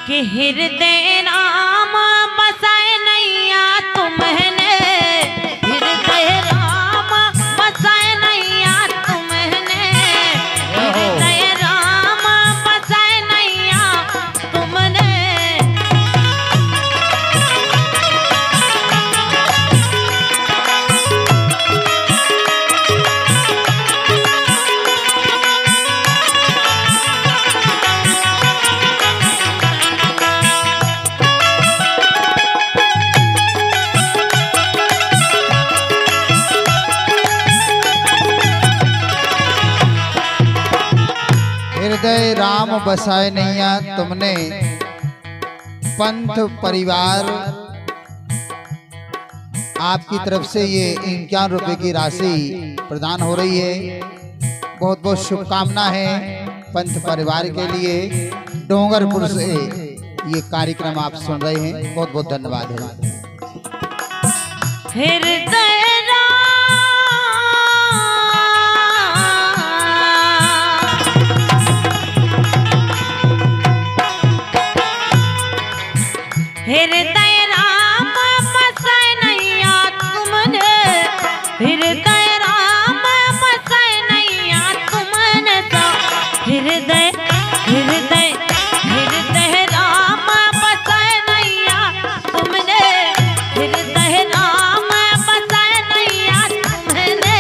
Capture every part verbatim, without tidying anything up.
कि हृदय राम बसाए नैया तुमने, हृदय राम बसाए नैया तुमने, हृदय राम बसाए नैया तुमने। हृदय राम बसाए नैया तुमने, पंथ परिवार आपकी तरफ से ये इक्यावन रुपए की राशि प्रदान हो रही है। बहुत बहुत शुभकामना है पंथ परिवार के लिए। डोंगरपुर से ये कार्यक्रम आप सुन रहे हैं, बहुत बहुत धन्यवाद है। हृदय हृदय राम बसाए नैया तुमने, हृदय राम बसाए नैया तुमने। तो हृदय हृदय हृदय राम बसाए नैया तुमने, हृदय राम बसाए नैया तुमने।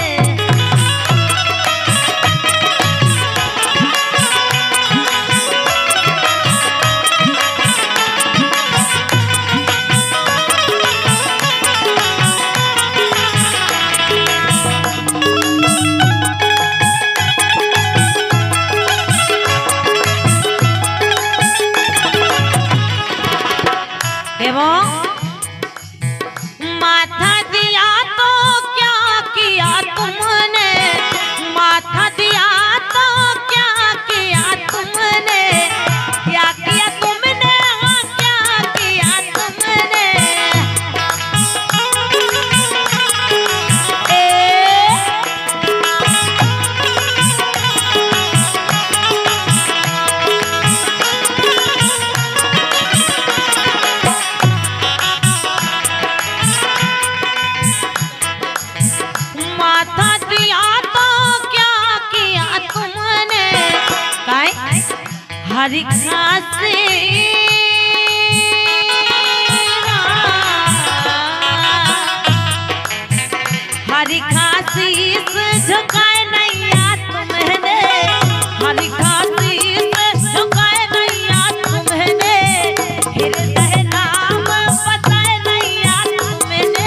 माथा दिया तो क्या किया तुमने, माथा दिया तो क्या किया तुमने, क्या किया तुमने, हाँ क्या किया तुमने। ए माथा दिया तो क्या किया तुमने, हरि खासी हरि खासी झुकाए नैया तुमने, हरि खासी झुकाए नैया तुमने, हृदय राम बसाए नैया तुमने।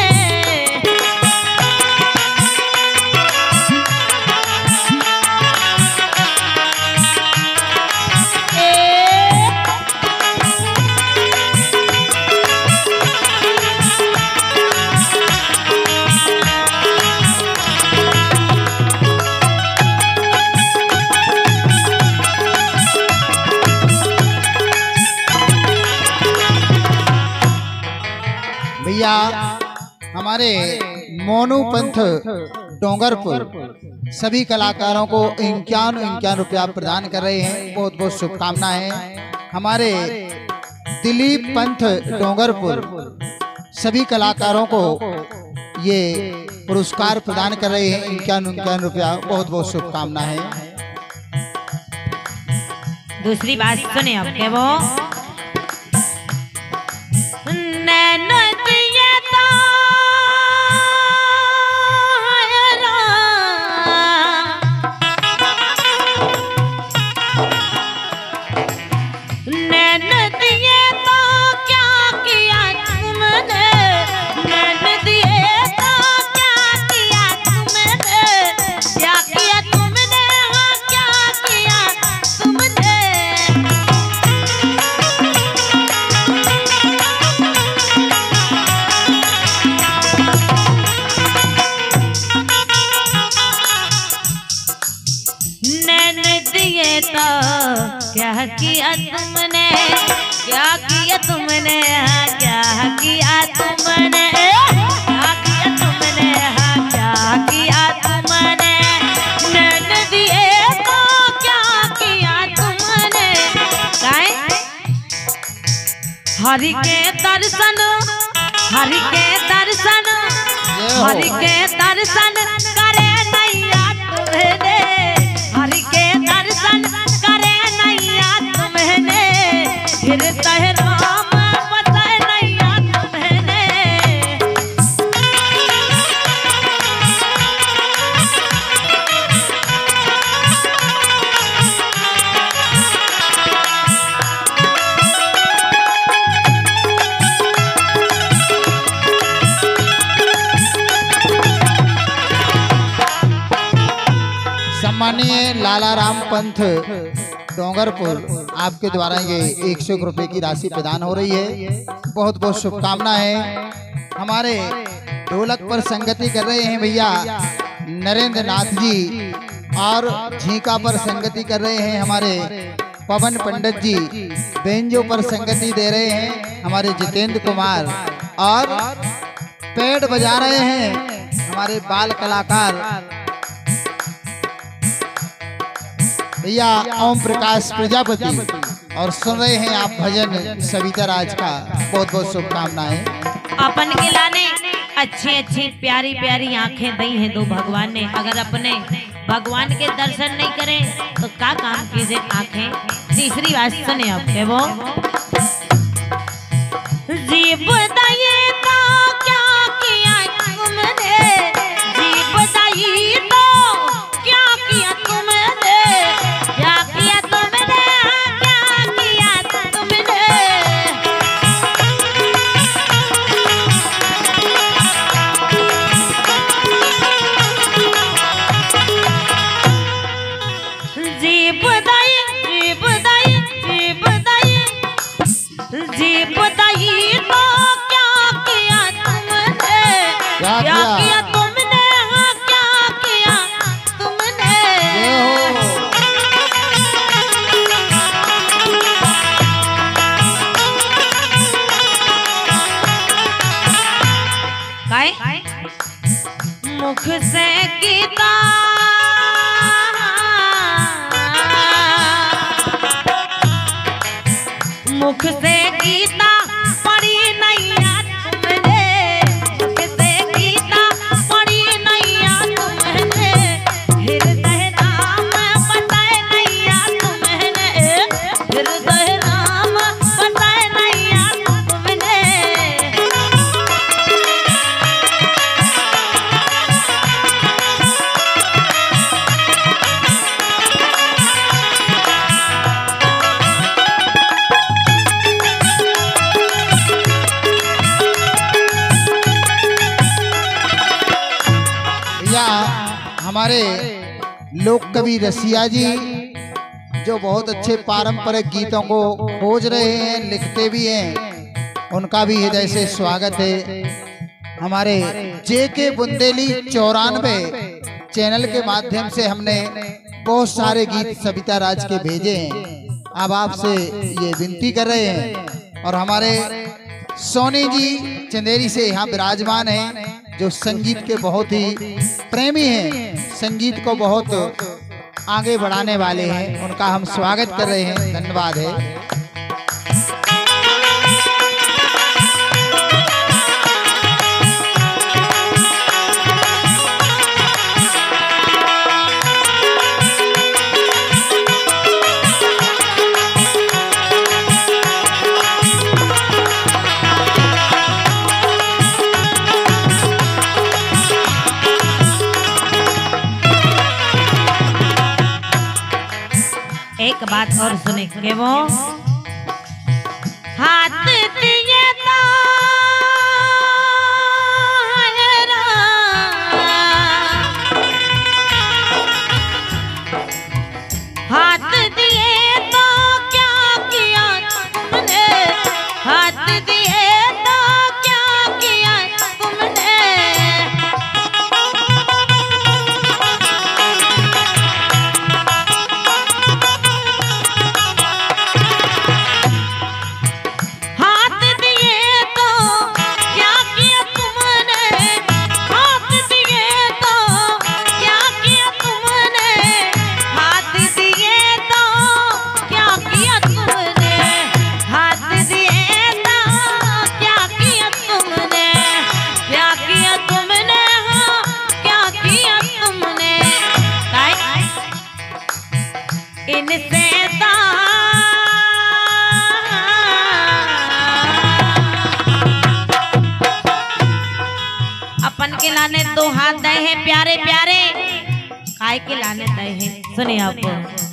भैया हमारे मोनू पंथ डोंगरपुर सभी कलाकारों को इक्यावन इक्यावन रुपया प्रदान कर रहे हैं। बहुत बहुत शुभकामनाएं। हमारे दिलीप पंथ डोंगरपुर सभी कलाकारों को ये पुरस्कार प्रदान कर रहे हैं इक्यावन इक्यावन रुपया। बहुत बहुत शुभकामनाएं। दूसरी बात सुने अब के वो नैन दिए तो नैन दिए तो क्या किया तुमने, नैन दिए तो क्या किया तुमने, क्या किया तुमने, हाँ क्या किया तुमने। नैन दिए तो क्या किया तुमने, क्या किया तुमने, हाँ क्या किया तुमने, क्या किया तुमने, हाँ क्या किया तुमने। नैन दिए तो क्या किया तुमने, हरि के दर्शन हरि के दर्शन हरि के दर्शन करे नैया तुम्हें हरि के दर्शन करे नैया तुम्हें फिर तहराम बताए नैया तुम्हें। सम्मानीय लाला राम पंथ डोंगरपुर, आपके द्वारा ये एक सौ रुपए की राशि प्रदान हो रही है। बहुत बहुत शुभकामनाएं। हमारे ढोलक पर संगति कर रहे हैं भैया नरेंद्र नाथ जी, और झीका पर संगति कर रहे हैं हमारे पवन पंडित जी, बेंजो पर संगति दे रहे हैं हमारे जितेंद्र कुमार, और पेड़ बजा रहे हैं हमारे बाल कलाकार भैया ओम प्रकाश प्रजापति, और सुन रहे हैं आप भजन सविता राज का। बहुत बहुत शुभकामनाएं। अपन के लाने अच्छी अच्छी प्यारी प्यारी आंखें दी हैं दो भगवान ने। अगर अपने भगवान के दर्शन नहीं करें तो क्या काम कीजिए आंखें। तीसरी बात सुने आपके वो जीव दाये तो क्या किया तुमने, जीव दाई तो क्या किया तुमने, क्या किया तुमने, क्या किया तुमने। जीव दाई जीव दाई जीव दाई जीव दाई तो क्या किया तुमने, क्या क्या किया? किया तुमने, हाँ क्या किया तुमने। काय मुख से गीता मुख से गीता पढ़ी नैया तुमने, मुख से गीता पढ़ी नैया तुमने, हृदय नाम बताए नैया तुमने, हृदय नाम बताए नैया तुमने। भैया हमारे लोक कवि रसिया जी, जो बहुत अच्छे पारंपरिक गीतों को खोज रहे हैं, लिखते भी हैं, उनका भी हृदय से स्वागत है। हमारे जे के बुंदेली चौरानवे चैनल के माध्यम से हमने बहुत सारे गीत सविता राज के भेजे हैं। अब आपसे ये विनती कर रहे हैं, और हमारे सोनी जी चंदेरी से यहाँ विराजमान हैं, जो संगीत के बहुत ही प्रेमी हैं, संगीत को बहुत आगे बढ़ाने वाले हैं। उनका हम स्वागत कर रहे हैं। धन्यवाद है। एक बात और सुने के वो हाथ दिए तो हरा, हाथ दिए तो क्या किया तुमने, हाथ दिए तो क्या किया तुमने। हाथ दिए तो हाथ दे हैं प्यारे प्यारे काय के लाने दे हैं। सुनिए आप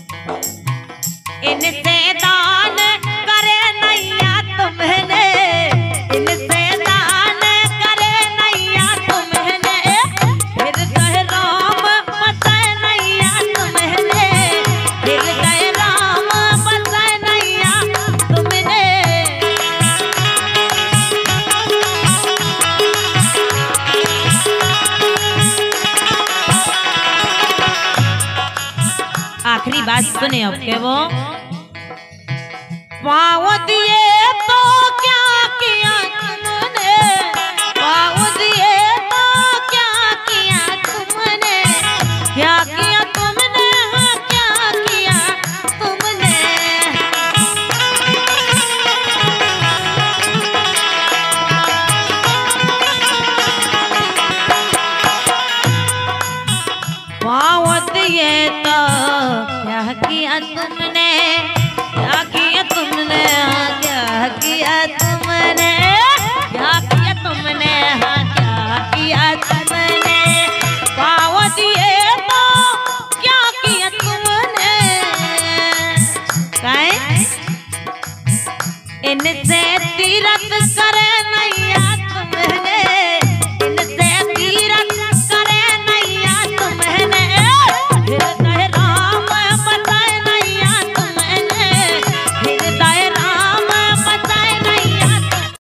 इनसे दान करे नैया तुम्हें, इनसे दान करे नैया तुम्हें, फिर कहे राम बसाए नैया तुम्हें, फिर कहे राम बसाए नैया तुम्हें। आखिरी बात सुने अब के वो पाँव दिए तो क्या किया तुमने, पाँव दिए तो क्या किया तुमने, क्या किया तुमने, हाँ क्या किया तुमने। पाँव दिए तो क्या किया तुमने, क्या किया तुमने, हाँ क्या किया तुमने, क्या किया तुमने, हाँ क्या किया तुमने। पाँव दिए तो क्या किया तुमने, काहे इनसे तीरथ करे नैया तुमने,